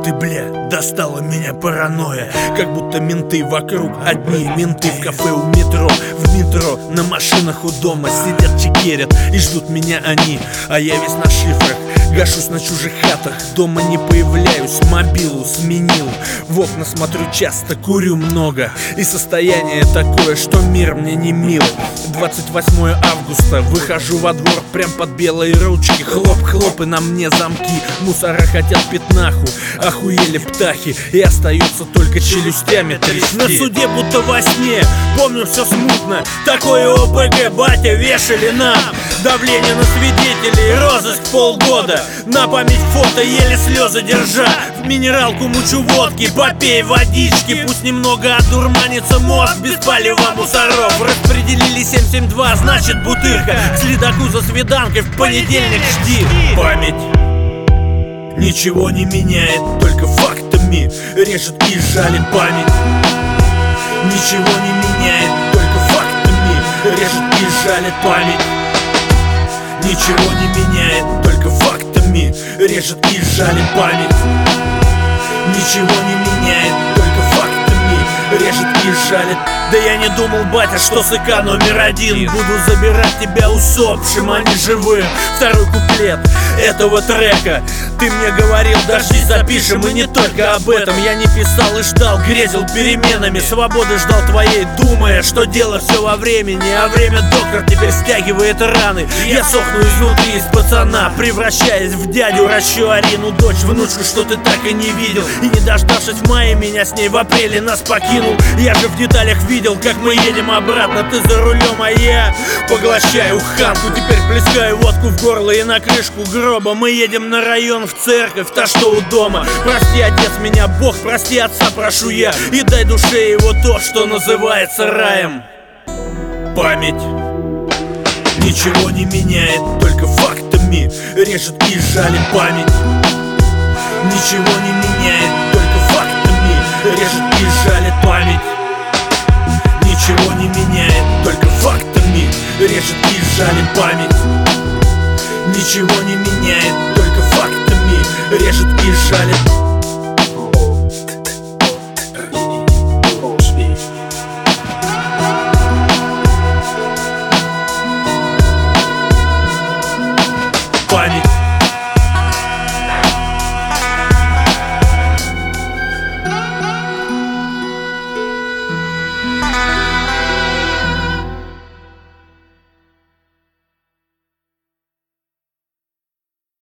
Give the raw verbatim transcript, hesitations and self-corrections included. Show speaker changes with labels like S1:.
S1: ты, бля, достала меня паранойя. Как будто менты вокруг, одни менты. В кафе у метро, в метро, на машинах у дома сидят, чекерят и ждут меня они. А я весь на шифрах, гашусь на чужих хатах. Дома не появляюсь, мобилу сменил. В окна смотрю часто, курю много. И состояние такое, что мир мне не мил. Двадцать восьмое августа, выхожу во двор прям под белые ручки. Хлоп-хлоп, и на мне замки. Мусора хотят пятнаху, охуели птахи. И остается только челюстями трясти. На суде будто во сне, помню все смутно. Такое ОПГ батя вешали нам. Давление на свидетелей, розыск полгода. На память фото, еле слезы держа. В минералку мучу водки, попей водички. Пусть немного одурманится мозг без палева мусоров. Распределили семь семь два, значит бутырка. К следаку за свиданкой в понедельник жди. Память ничего не меняет, только фактами режет и жалит. Память ничего не меняет, только фактами режет и жалит. Память ничего не меняет, только фактами режет и жалит. Память ничего не меняет, только фактами режет и жалит. Да я не думал, батя, что СК номер один. Буду забирать тебя усопшим, а не живым. Второй куплет этого трека. Ты мне говорил, дожди запишем, и не только об этом. Я не писал и ждал, грезил переменами. Свободы ждал твоей, думая, что дело все во времени. А время доктор теперь стягивает раны. Я сохну изнутри из пацана, превращаясь в дядю. Ращу Арину, дочь, внучку, что ты так и не видел. И не дождавшись в мае, меня с ней в апреле нас покинул. Я же в деталях видел, как мы едем обратно. Ты за рулем, а я поглощаю ханку. Теперь плескаю водку в горло и на крышку гроба. Мы едем на район, в церковь, та что у дома. Прости, отец, меня Бог, прости, отца, прошу я. И дай душе его то, что называется раем. Память ничего не меняет, только фактами режет и жалит. Память ничего не меняет, только фактами режет и жалит. Память ничего не меняет, только фактами режет и жалит. Память ничего не меняет, только фактами режет и жалит. Память